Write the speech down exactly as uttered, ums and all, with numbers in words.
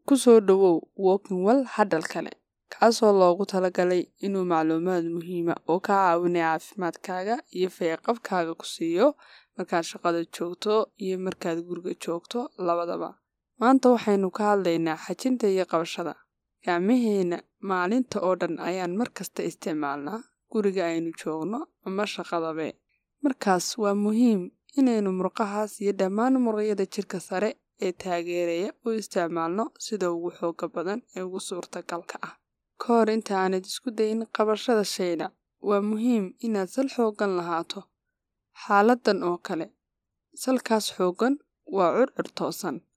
Ku soo dhawow Walking Well hadal kale, kaasoo loogu talagalay inuu macluumaad muhiima oo ka caawinaya caafimaadkaaga iyo fayo-qabkaaga ku siiyo markaad shaqada joogto iyo markaad guriga joogto labadaba. Maanta waxaynu ka hadlaynaa xajinta iyo qabashada. Gacmaheena maalinta oo dhan ayaan mar kasta isticmaalnaa guriga aynu joogno ama shaqadabe. Markaas waa muhiim inaynu murqahaas iyo dhammaan muruqyada jirka sare ee taageeraya u isticmaalno sida ugu xooga badan ee ugu suurtagalka ah. Ka hor inta aanad isku dayin qabashada shayda, waa muhiim inaad sal xoogan lahaato. Xaaladan oo kale, salkaas xoogan waa curcur toosan.